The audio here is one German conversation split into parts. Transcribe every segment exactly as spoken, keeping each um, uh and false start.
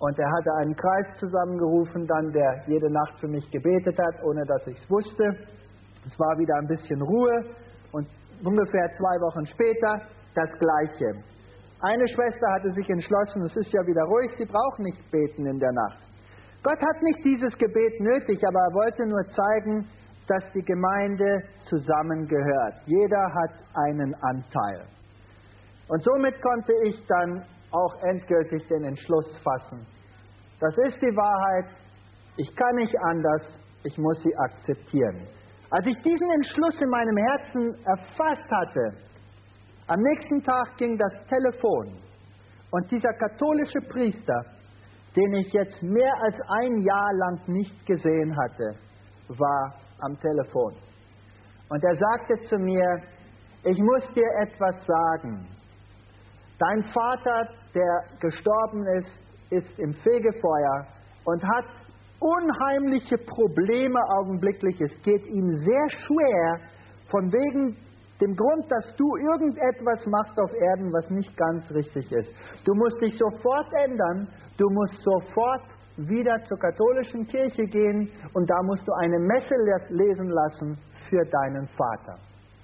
Und er hatte einen Kreis zusammengerufen, dann, der jede Nacht für mich gebetet hat, ohne dass ich es wusste. Es war wieder ein bisschen Ruhe und ungefähr zwei Wochen später das Gleiche. Eine Schwester hatte sich entschlossen, es ist ja wieder ruhig, sie braucht nicht beten in der Nacht. Gott hat nicht dieses Gebet nötig, aber er wollte nur zeigen, dass die Gemeinde zusammengehört. Jeder hat einen Anteil. Und somit konnte ich dann auch endgültig den Entschluss fassen. Das ist die Wahrheit, ich kann nicht anders, ich muss sie akzeptieren. Als ich diesen Entschluss in meinem Herzen erfasst hatte, am nächsten Tag ging das Telefon und dieser katholische Priester, den ich jetzt mehr als ein Jahr lang nicht gesehen hatte, war am Telefon. Und er sagte zu mir, ich muss dir etwas sagen. Dein Vater, der gestorben ist, ist im Fegefeuer und hat unheimliche Probleme augenblicklich. Es geht ihm sehr schwer, von wegen dem Grund, dass du irgendetwas machst auf Erden, was nicht ganz richtig ist. Du musst dich sofort ändern, du musst sofort wieder zur katholischen Kirche gehen und da musst du eine Messe lesen lassen für deinen Vater.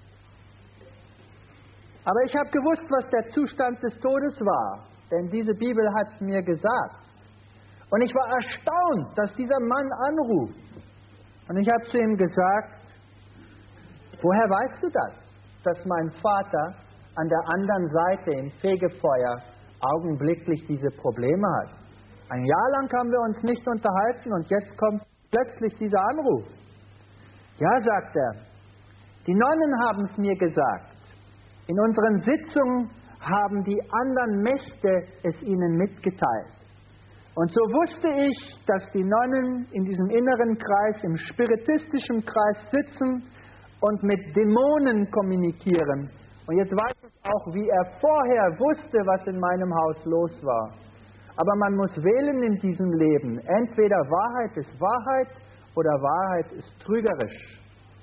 Aber ich habe gewusst, was der Zustand des Todes war, denn diese Bibel hat es mir gesagt. Und ich war erstaunt, dass dieser Mann anruft. Und ich habe zu ihm gesagt, woher weißt du das, dass mein Vater an der anderen Seite im Fegefeuer augenblicklich diese Probleme hat? Ein Jahr lang haben wir uns nicht unterhalten und jetzt kommt plötzlich dieser Anruf. Ja, sagt er, die Nonnen haben es mir gesagt. In unseren Sitzungen haben die anderen Mächte es ihnen mitgeteilt. Und so wusste ich, dass die Nonnen in diesem inneren Kreis, im spiritistischen Kreis sitzen und mit Dämonen kommunizieren. Und jetzt weiß ich auch, wie er vorher wusste, was in meinem Haus los war. Aber man muss wählen in diesem Leben. Entweder Wahrheit ist Wahrheit oder Wahrheit ist trügerisch.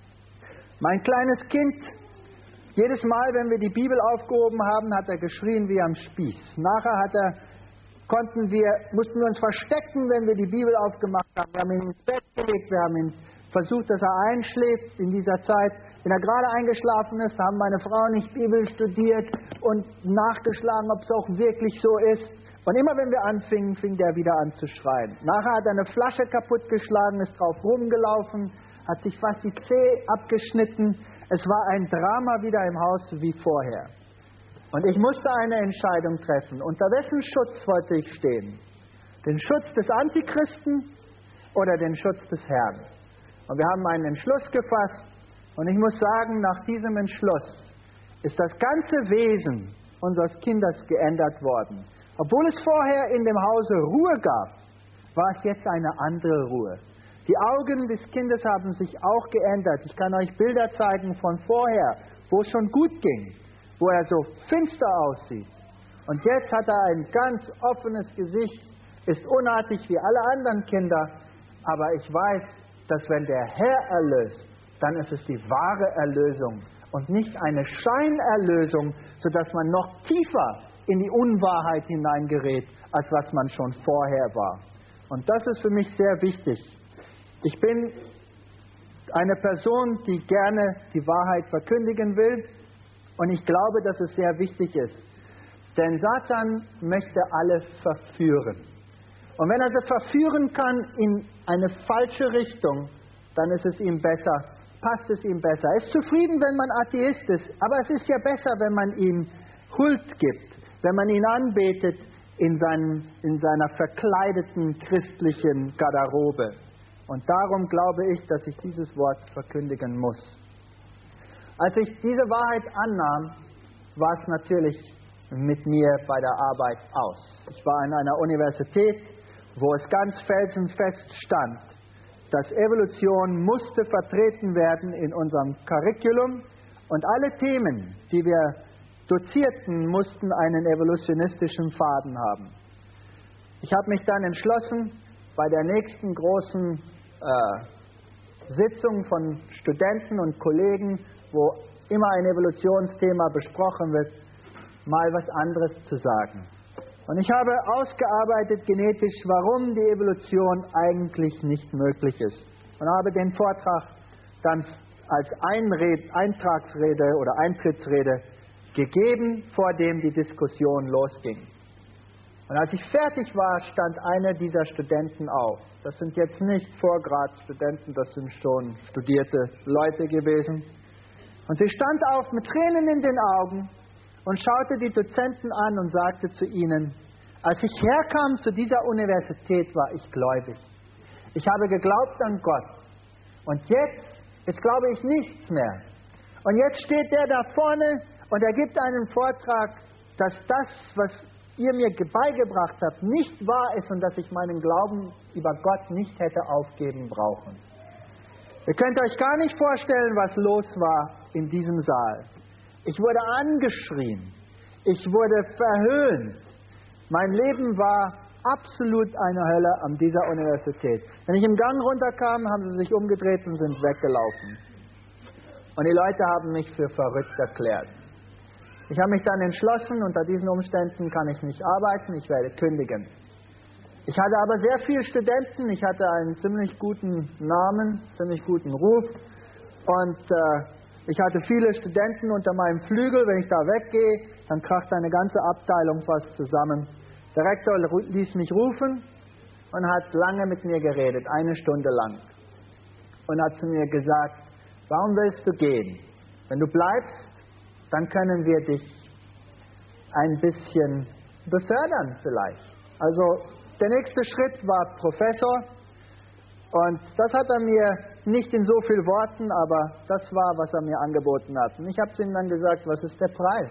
Mein kleines Kind, jedes Mal, wenn wir die Bibel aufgehoben haben, hat er geschrien wie am Spieß. Nachher hat er, konnten wir, mussten wir uns verstecken, wenn wir die Bibel aufgemacht haben. Wir haben ihn ins Bett gelegt, wir haben ihn versucht, dass er einschläft in dieser Zeit. Wenn er gerade eingeschlafen ist, haben meine Frau nicht Bibel studiert und nachgeschlagen, ob es auch wirklich so ist. Und immer wenn wir anfingen, fing der wieder an zu schreien. Nachher hat er eine Flasche kaputtgeschlagen, ist drauf rumgelaufen, hat sich fast die Zehe abgeschnitten. Es war ein Drama wieder im Haus wie vorher. Und ich musste eine Entscheidung treffen. Unter wessen Schutz wollte ich stehen? Den Schutz des Antichristen oder den Schutz des Herrn? Und wir haben einen Entschluss gefasst. Und ich muss sagen, nach diesem Entschluss ist das ganze Wesen unseres Kindes geändert worden. Obwohl es vorher in dem Hause Ruhe gab, war es jetzt eine andere Ruhe. Die Augen des Kindes haben sich auch geändert. Ich kann euch Bilder zeigen von vorher, wo es schon gut ging, wo er so finster aussieht. Und jetzt hat er ein ganz offenes Gesicht, ist unartig wie alle anderen Kinder. Aber ich weiß, dass wenn der Herr erlöst, dann ist es die wahre Erlösung und nicht eine Scheinerlösung, sodass man noch tiefer in die Unwahrheit hineingerät, als was man schon vorher war. Und das ist für mich sehr wichtig. Ich bin eine Person, die gerne die Wahrheit verkündigen will und ich glaube, dass es sehr wichtig ist. Denn Satan möchte alle verführen. Und wenn er sie verführen kann in eine falsche Richtung, dann ist es ihm besser, passt es ihm besser. Er ist zufrieden, wenn man Atheist ist, aber es ist ja besser, wenn man ihm Huld gibt, wenn man ihn anbetet in, seinen, in seiner verkleideten christlichen Garderobe. Und darum glaube ich, dass ich dieses Wort verkündigen muss. Als ich diese Wahrheit annahm, war es natürlich mit mir bei der Arbeit aus. Ich war an einer Universität, wo es ganz felsenfest stand, dass Evolution musste vertreten werden in unserem Curriculum und alle Themen, die wir dozierten, mussten einen evolutionistischen Faden haben. Ich habe mich dann entschlossen, bei der nächsten großen äh, Sitzung von Studenten und Kollegen, wo immer ein Evolutionsthema besprochen wird, mal was anderes zu sagen. Und ich habe ausgearbeitet genetisch, warum die Evolution eigentlich nicht möglich ist. Und habe den Vortrag dann als Einred, Eintragsrede oder Eintrittsrede gegeben, vor dem die Diskussion losging. Und als ich fertig war, stand einer dieser Studenten auf. Das sind jetzt nicht Vorgradsstudenten, das sind schon studierte Leute gewesen. Und sie stand auf mit Tränen in den Augen und schaute die Dozenten an und sagte zu ihnen: Als ich herkam zu dieser Universität, war ich gläubig. Ich habe geglaubt an Gott. Und jetzt, jetzt glaube ich nichts mehr. Und jetzt steht der da vorne und er gibt einen Vortrag, dass das, was ihr mir beigebracht habt, nicht wahr ist und dass ich meinen Glauben über Gott nicht hätte aufgeben brauchen. Ihr könnt euch gar nicht vorstellen, was los war in diesem Saal. Ich wurde angeschrien. Ich wurde verhöhnt. Mein Leben war absolut eine Hölle an dieser Universität. Wenn ich im Gang runterkam, haben sie sich umgedreht und sind weggelaufen. Und die Leute haben mich für verrückt erklärt. Ich habe mich dann entschlossen, unter diesen Umständen kann ich nicht arbeiten, ich werde kündigen. Ich hatte aber sehr viele Studenten, ich hatte einen ziemlich guten Namen, ziemlich guten Ruf und äh, ich hatte viele Studenten unter meinem Flügel. Wenn ich da weggehe, dann kracht eine ganze Abteilung fast zusammen. Der Rektor ließ mich rufen und hat lange mit mir geredet, eine Stunde lang. Und hat zu mir gesagt: Warum willst du gehen? Wenn du bleibst, dann können wir dich ein bisschen befördern vielleicht. Also der nächste Schritt war Professor und das hat er mir nicht in so vielen Worten, aber das war, was er mir angeboten hat. Und ich habe zu ihm dann gesagt: Was ist der Preis?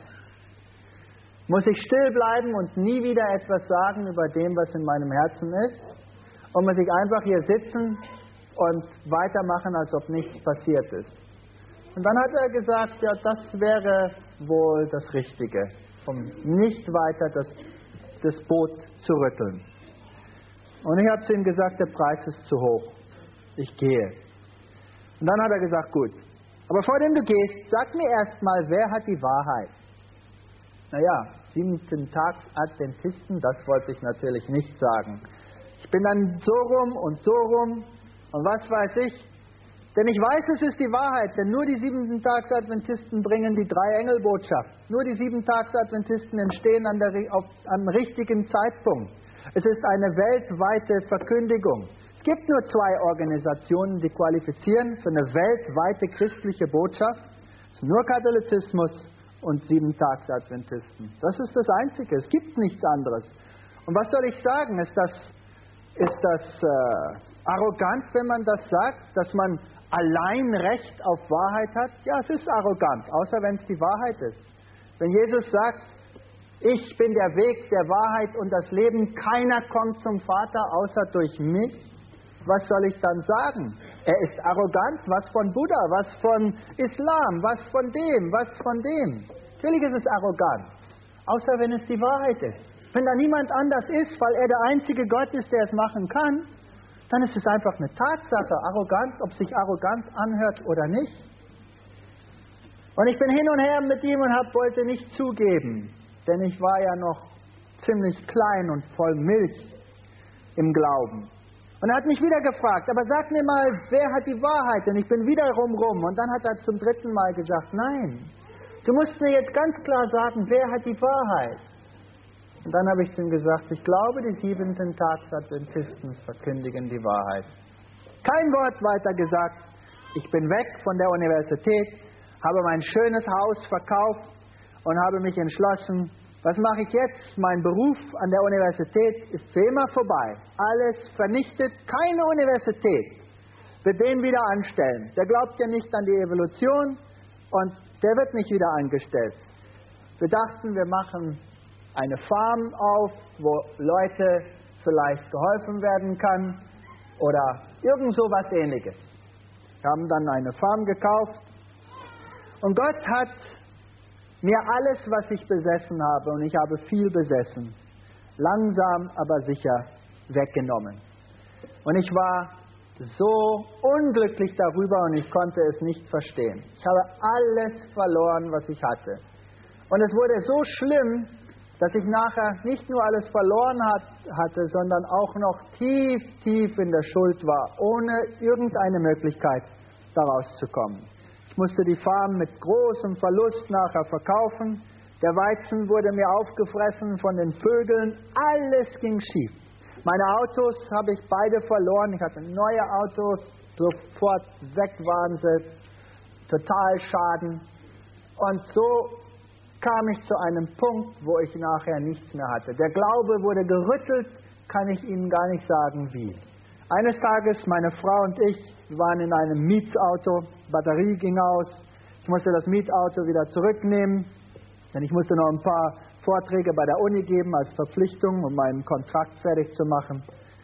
Muss ich still bleiben und nie wieder etwas sagen über dem, was in meinem Herzen ist? Und muss ich einfach hier sitzen und weitermachen, als ob nichts passiert ist? Und dann hat er gesagt: Ja, das wäre wohl das Richtige, um nicht weiter das, das Boot zu rütteln. Und ich habe zu ihm gesagt: Der Preis ist zu hoch. Ich gehe. Und dann hat er gesagt: Gut, aber vor dem du gehst, sag mir erst mal, wer hat die Wahrheit? Naja, siebenten Tag Adventisten, das wollte ich natürlich nicht sagen. Ich bin dann so rum und so rum und was weiß ich. Denn ich weiß, es ist die Wahrheit, denn nur die siebenten-Tags-Adventisten bringen die Drei-Engel-Botschaft. Nur die sieben-Tags-Adventisten entstehen an der, auf, am richtigen Zeitpunkt. Es ist eine weltweite Verkündigung. Es gibt nur zwei Organisationen, die qualifizieren für eine weltweite christliche Botschaft. Es ist nur Katholizismus und sieben-Tags-Adventisten. Das ist das Einzige. Es gibt nichts anderes. Und was soll ich sagen? Ist das, ist das äh, arrogant, wenn man das sagt, dass man allein Recht auf Wahrheit hat? Ja, es ist arrogant, außer wenn es die Wahrheit ist. Wenn Jesus sagt: Ich bin der Weg, der Wahrheit und das Leben, keiner kommt zum Vater außer durch mich, was soll ich dann sagen? Er ist arrogant, was von Buddha, was von Islam, was von dem, was von dem. Natürlich ist es arrogant, außer wenn es die Wahrheit ist. Wenn da niemand anders ist, weil er der einzige Gott ist, der es machen kann, dann ist es einfach eine Tatsache, arrogant, ob sich arrogant anhört oder nicht. Und ich bin hin und her mit ihm und hab, wollte nicht zugeben, denn ich war ja noch ziemlich klein und voll Milch im Glauben. Und er hat mich wieder gefragt: Aber sag mir mal, wer hat die Wahrheit? Und ich bin wieder rum rum. Und dann hat er zum dritten Mal gesagt: Nein, du musst mir jetzt ganz klar sagen, wer hat die Wahrheit? Und dann habe ich zu ihm gesagt: Ich glaube, die siebenten Tags-Adventisten verkündigen die Wahrheit. Kein Wort weiter gesagt. Ich bin weg von der Universität, habe mein schönes Haus verkauft und habe mich entschlossen: Was mache ich jetzt? Mein Beruf an der Universität ist für immer vorbei. Alles vernichtet. Keine Universität wird den wieder anstellen. Der glaubt ja nicht an die Evolution und der wird nicht wieder angestellt. Wir dachten, wir machen eine Farm auf, wo Leute vielleicht geholfen werden kann oder irgend so was Ähnliches. Wir haben dann eine Farm gekauft und Gott hat mir alles, was ich besessen habe, und ich habe viel besessen, langsam aber sicher weggenommen. Und ich war so unglücklich darüber und ich konnte es nicht verstehen. Ich habe alles verloren, was ich hatte. Und es wurde so schlimm, dass ich nachher nicht nur alles verloren hat, hatte, sondern auch noch tief, tief in der Schuld war, ohne irgendeine Möglichkeit, da rauszukommen. Ich musste die Farm mit großem Verlust nachher verkaufen. Der Weizen wurde mir aufgefressen von den Vögeln. Alles ging schief. Meine Autos habe ich beide verloren. Ich hatte neue Autos, sofort weg waren sie. Total Schaden. Und so kam ich zu einem Punkt, wo ich nachher nichts mehr hatte. Der Glaube wurde gerüttelt, kann ich Ihnen gar nicht sagen, wie. Eines Tages, meine Frau und ich, wir waren in einem Mietsauto, Batterie ging aus. Ich musste das Mietauto wieder zurücknehmen, denn ich musste noch ein paar Vorträge bei der Uni geben als Verpflichtung, um meinen Kontrakt fertig zu machen.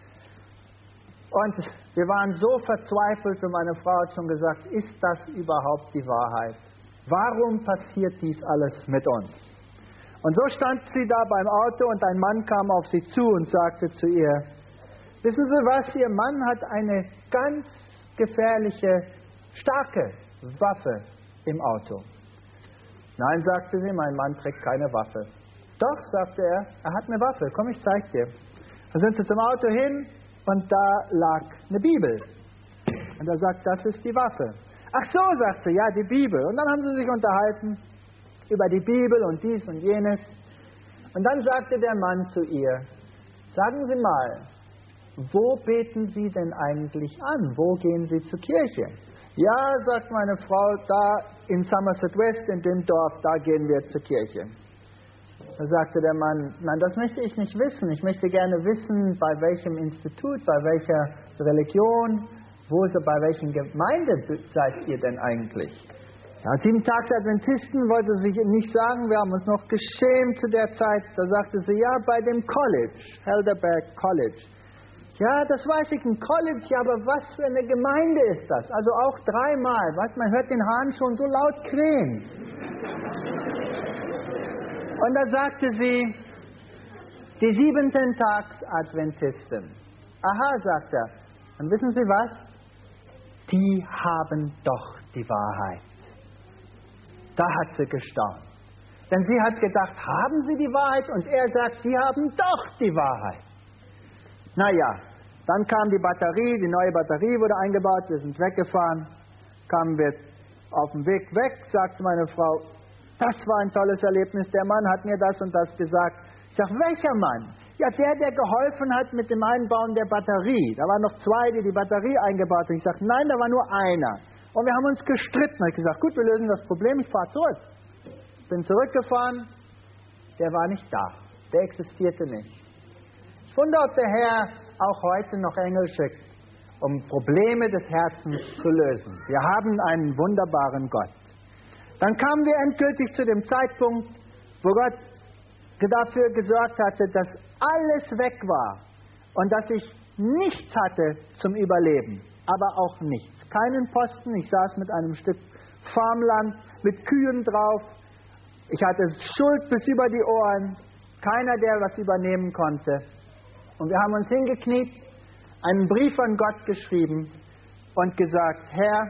Und wir waren so verzweifelt und meine Frau hat schon gesagt, ist das überhaupt die Wahrheit? Warum passiert dies alles mit uns? Und so stand sie da beim Auto und ein Mann kam auf sie zu und sagte zu ihr, wissen Sie was, Ihr Mann hat eine ganz gefährliche, starke Waffe im Auto. Nein, sagte sie, mein Mann trägt keine Waffe. Doch, sagte er, er hat eine Waffe, komm, ich zeig dir. Dann sind sie zum Auto hin und da lag eine Bibel. Und er sagt, das ist die Waffe. Ach so, sagt sie, ja, die Bibel. Und dann haben sie sich unterhalten über die Bibel und dies und jenes. Und dann sagte der Mann zu ihr, sagen Sie mal, wo beten Sie denn eigentlich an? Wo gehen Sie zur Kirche? Ja, sagt meine Frau, da in Somerset West, in dem Dorf, da gehen wir zur Kirche. Da sagte der Mann, nein, das möchte ich nicht wissen. Ich möchte gerne wissen, bei welchem Institut, bei welcher Religion, wo, bei welchen Gemeinde seid ihr denn eigentlich? Ja, Sieben-Tags-Adventisten wollte sie nicht sagen, wir haben uns noch geschämt zu der Zeit. Da sagte sie, ja, bei dem College, Helderberg College. Ja, das weiß ich, ein College, ja, aber was für eine Gemeinde ist das? Also auch dreimal, was, man hört den Hahn schon so laut krähen. Und da sagte sie, die Siebenten-Tags-Adventisten. Aha, sagt er. Und wissen Sie was? Die haben doch die Wahrheit. Da hat sie gestaunt. Denn sie hat gedacht, haben sie die Wahrheit? Und er sagt, sie haben doch die Wahrheit. Naja, dann kam die Batterie, die neue Batterie wurde eingebaut, wir sind weggefahren, kamen wir auf dem Weg weg, sagte meine Frau, das war ein tolles Erlebnis, der Mann hat mir das und das gesagt. Ich sage, welcher Mann? Ja, der, der geholfen hat mit dem Einbauen der Batterie. Da waren noch zwei, die die Batterie eingebaut haben. Ich sage, nein, da war nur einer. Und wir haben uns gestritten. Ich habe gesagt, gut, wir lösen das Problem, ich fahre zurück. Bin zurückgefahren, der war nicht da. Der existierte nicht. Ich wundere, ob der Herr auch heute noch Engel schickt, um Probleme des Herzens zu lösen. Wir haben einen wunderbaren Gott. Dann kamen wir endgültig zu dem Zeitpunkt, wo Gott dafür gesorgt hatte, dass alles weg war und dass ich nichts hatte zum Überleben, aber auch nichts. Keinen Posten, ich saß mit einem Stück Farmland, mit Kühen drauf. Ich hatte Schuld bis über die Ohren, keiner, der was übernehmen konnte. Und wir haben uns hingekniet, einen Brief an Gott geschrieben und gesagt, Herr,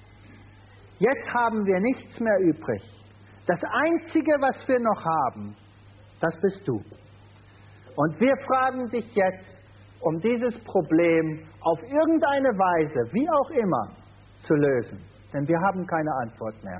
jetzt haben wir nichts mehr übrig. Das Einzige, was wir noch haben, das bist du. Und wir fragen dich jetzt, um dieses Problem auf irgendeine Weise, wie auch immer, zu lösen. Denn wir haben keine Antwort mehr.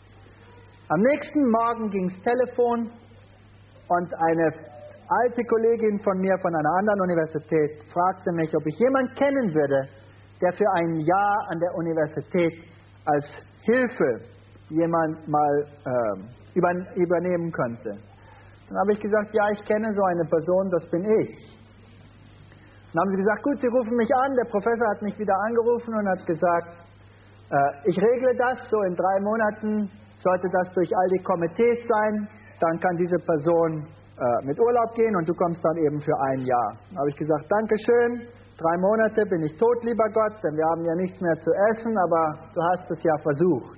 Am nächsten Morgen ging das Telefon und eine alte Kollegin von mir von einer anderen Universität fragte mich, ob ich jemanden kennen würde, der für ein Jahr an der Universität als Hilfe jemand mal äh, übernehmen könnte. Dann habe ich gesagt, ja, ich kenne so eine Person, das bin ich. Dann haben sie gesagt, gut, Sie rufen mich an. Der Professor hat mich wieder angerufen und hat gesagt, äh, ich regle das, so in drei Monaten sollte das durch all die Komitees sein, dann kann diese Person äh, mit Urlaub gehen und du kommst dann eben für ein Jahr. Dann habe ich gesagt, Dankeschön, drei Monate bin ich tot, lieber Gott, denn wir haben ja nichts mehr zu essen, aber du hast es ja versucht.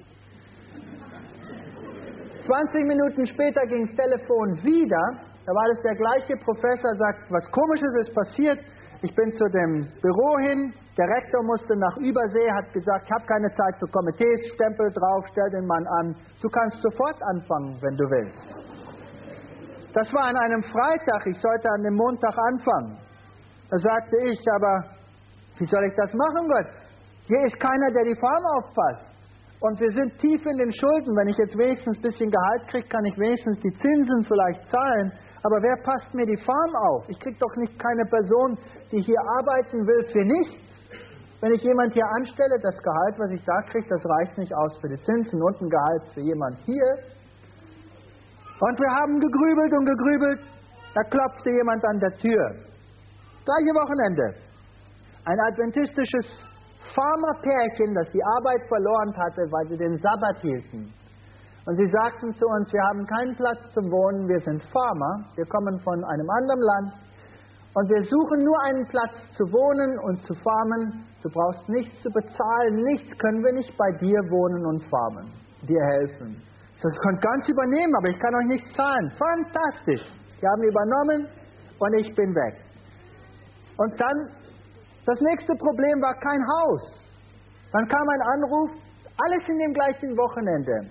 zwanzig Minuten später ging das Telefon wieder, da war das der gleiche Professor, sagt, was Komisches ist passiert. Ich bin zu dem Büro hin, der Rektor musste nach Übersee, hat gesagt, ich habe keine Zeit für Komitees, Stempel drauf, stell den Mann an. Du kannst sofort anfangen, wenn du willst. Das war an einem Freitag, ich sollte an dem Montag anfangen. Da sagte ich, aber wie soll ich das machen, Gott? Hier ist keiner, der die Farm aufpasst. Und wir sind tief in den Schulden. Wenn ich jetzt wenigstens ein bisschen Gehalt kriege, kann ich wenigstens die Zinsen vielleicht zahlen. Aber wer passt mir die Farm auf? Ich kriege doch nicht keine Person, die hier arbeiten will für nichts. Wenn ich jemand hier anstelle, das Gehalt, was ich da kriege, das reicht nicht aus für die Zinsen und ein Gehalt für jemand hier. Und wir haben gegrübelt und gegrübelt. Da klopfte jemand an der Tür. Gleiche Wochenende. Ein adventistisches Farmerpärchen, das die Arbeit verloren hatte, weil sie den Sabbat hielten. Und sie sagten zu uns, wir haben keinen Platz zum Wohnen, wir sind Farmer, wir kommen von einem anderen Land und wir suchen nur einen Platz zu wohnen und zu farmen. Du brauchst nichts zu bezahlen, nichts können wir nicht bei dir wohnen und farmen, dir helfen. Das könnt ganz übernehmen, aber ich kann euch nichts zahlen. Fantastisch. Die haben übernommen und ich bin weg. Und dann, das nächste Problem war kein Haus. Dann kam ein Anruf, alles in dem gleichen Wochenende.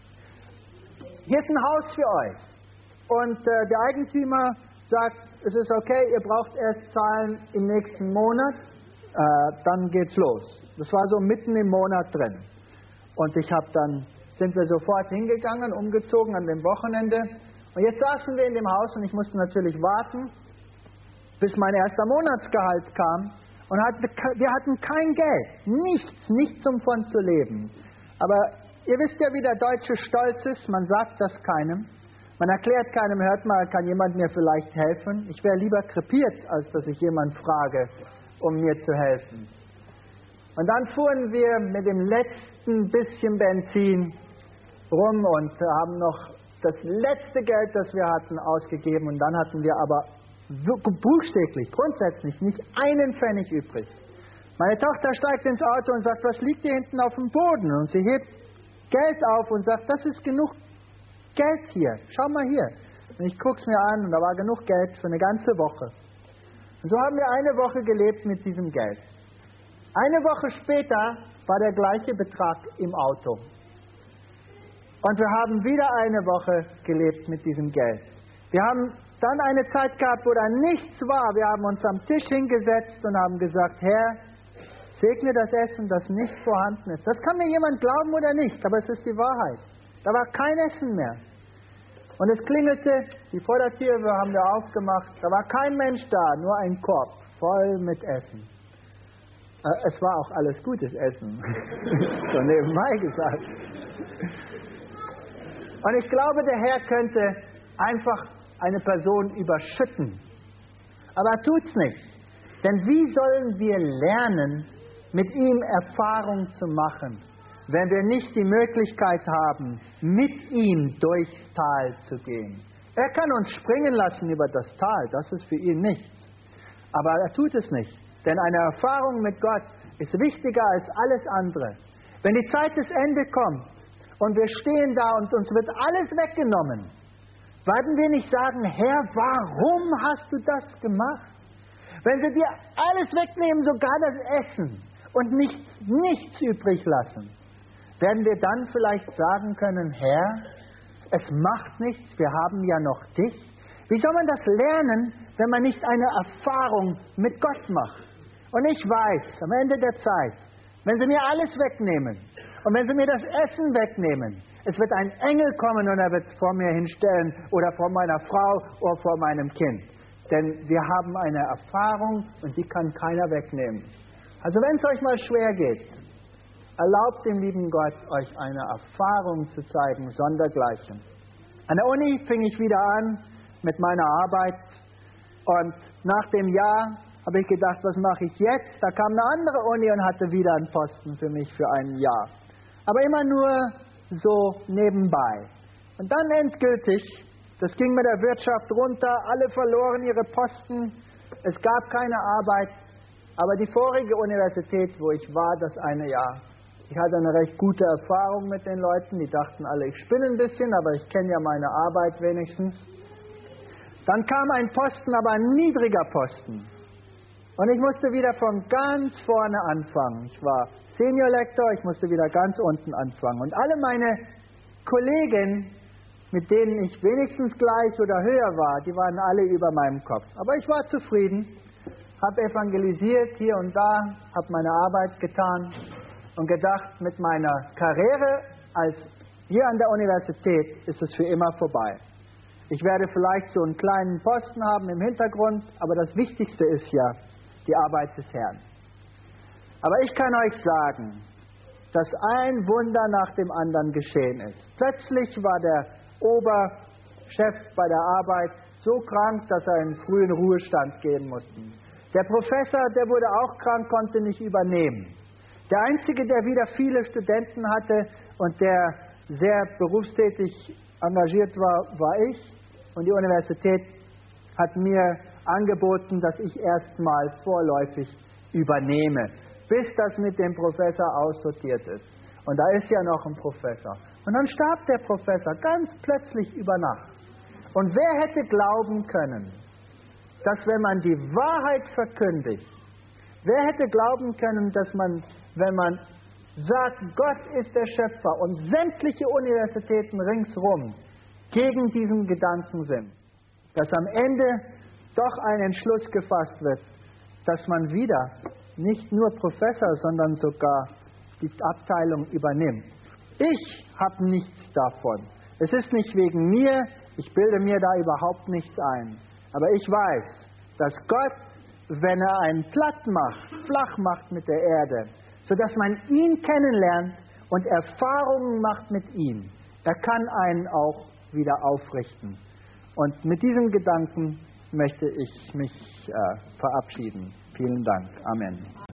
Hier ist ein Haus für euch. Und äh, der Eigentümer sagt, es ist okay, ihr braucht erst zahlen im nächsten Monat, äh, dann geht's los. Das war so mitten im Monat drin. Und ich habe dann, sind wir sofort hingegangen, umgezogen an dem Wochenende. Und jetzt saßen wir in dem Haus und ich musste natürlich warten, bis mein erster Monatsgehalt kam. Und hatte, wir hatten kein Geld, nichts, nichts um von zu leben. Aber ihr wisst ja, wie der Deutsche stolz ist, man sagt das keinem. Man erklärt keinem, hört mal, kann jemand mir vielleicht helfen? Ich wäre lieber krepiert, als dass ich jemand frage, um mir zu helfen. Und dann fuhren wir mit dem letzten bisschen Benzin rum und haben noch das letzte Geld, das wir hatten, ausgegeben. Und dann hatten wir aber buchstäblich, grundsätzlich nicht einen Pfennig übrig. Meine Tochter steigt ins Auto und sagt, was liegt hier hinten auf dem Boden? Und sie hebt Geld auf und sagt, das ist genug Geld hier. Schau mal hier. Und ich gucke es mir an und da war genug Geld für eine ganze Woche. Und so haben wir eine Woche gelebt mit diesem Geld. Eine Woche später war der gleiche Betrag im Auto. Und wir haben wieder eine Woche gelebt mit diesem Geld. Wir haben dann eine Zeit gehabt, wo da nichts war. Wir haben uns am Tisch hingesetzt und haben gesagt, Herr, segne das Essen, das nicht vorhanden ist. Das kann mir jemand glauben oder nicht, aber es ist die Wahrheit. Da war kein Essen mehr. Und es klingelte, die Vordertür haben wir aufgemacht, da war kein Mensch da, nur ein Korb voll mit Essen. Äh, es war auch alles gutes Essen, so nebenbei gesagt. Und ich glaube, der Herr könnte einfach eine Person überschütten. Aber er tut's nicht. Denn wie sollen wir lernen, mit ihm Erfahrung zu machen, wenn wir nicht die Möglichkeit haben, mit ihm durchs Tal zu gehen? Er kann uns springen lassen über das Tal, das ist für ihn nichts. Aber er tut es nicht. Denn eine Erfahrung mit Gott ist wichtiger als alles andere. Wenn die Zeit des Endes kommt und wir stehen da und uns wird alles weggenommen, werden wir nicht sagen, Herr, warum hast du das gemacht? Wenn sie dir alles wegnehmen, sogar das Essen, und nichts, nichts übrig lassen, werden wir dann vielleicht sagen können, Herr, es macht nichts, wir haben ja noch dich. Wie soll man das lernen, wenn man nicht eine Erfahrung mit Gott macht? Und ich weiß, am Ende der Zeit, wenn sie mir alles wegnehmen und wenn sie mir das Essen wegnehmen, es wird ein Engel kommen und er wird es vor mir hinstellen oder vor meiner Frau oder vor meinem Kind. Denn wir haben eine Erfahrung und die kann keiner wegnehmen. Also wenn es euch mal schwer geht, erlaubt dem lieben Gott, euch eine Erfahrung zu zeigen, sondergleichen. An der Uni fing ich wieder an mit meiner Arbeit und nach dem Jahr habe ich gedacht, was mache ich jetzt? Da kam eine andere Uni und hatte wieder einen Posten für mich für ein Jahr. Aber immer nur so nebenbei. Und dann endgültig, das ging mit der Wirtschaft runter, alle verloren ihre Posten, es gab keine Arbeit. Aber die vorige Universität, wo ich war, das eine Jahr, ich hatte eine recht gute Erfahrung mit den Leuten, die dachten alle, ich spinne ein bisschen, aber ich kenne ja meine Arbeit wenigstens. Dann kam ein Posten, aber ein niedriger Posten. Und ich musste wieder von ganz vorne anfangen. Ich war Senior Lektor, ich musste wieder ganz unten anfangen. Und alle meine Kollegen mit denen ich wenigstens gleich oder höher war, die waren alle über meinem Kopf. Aber ich war zufrieden, habe evangelisiert hier und da, habe meine Arbeit getan und gedacht, mit meiner Karriere als hier an der Universität ist es für immer vorbei. Ich werde vielleicht so einen kleinen Posten haben im Hintergrund, aber das Wichtigste ist ja die Arbeit des Herrn. Aber ich kann euch sagen, dass ein Wunder nach dem anderen geschehen ist. Plötzlich war der Oberchef bei der Arbeit so krank, dass er in frühen Ruhestand gehen musste. Der Professor, der wurde auch krank, konnte nicht übernehmen. Der Einzige, der wieder viele Studenten hatte und der sehr berufstätig engagiert war, war ich. Und die Universität hat mir angeboten, dass ich erstmal vorläufig übernehme, bis das mit dem Professor aussortiert ist. Und da ist ja noch ein Professor. Und dann starb der Professor ganz plötzlich über Nacht. Und wer hätte glauben können, dass wenn man die Wahrheit verkündigt, wer hätte glauben können, dass man, wenn man sagt, Gott ist der Schöpfer und sämtliche Universitäten ringsrum gegen diesen Gedanken sind, dass am Ende doch ein Entschluss gefasst wird, dass man wieder nicht nur Professor, sondern sogar die Abteilung übernimmt. Ich habe nichts davon. Es ist nicht wegen mir, ich bilde mir da überhaupt nichts ein. Aber ich weiß, dass Gott, wenn er einen platt macht, flach macht mit der Erde, sodass man ihn kennenlernt und Erfahrungen macht mit ihm, er kann einen auch wieder aufrichten. Und mit diesem Gedanken möchte ich mich äh, verabschieden. Vielen Dank. Amen.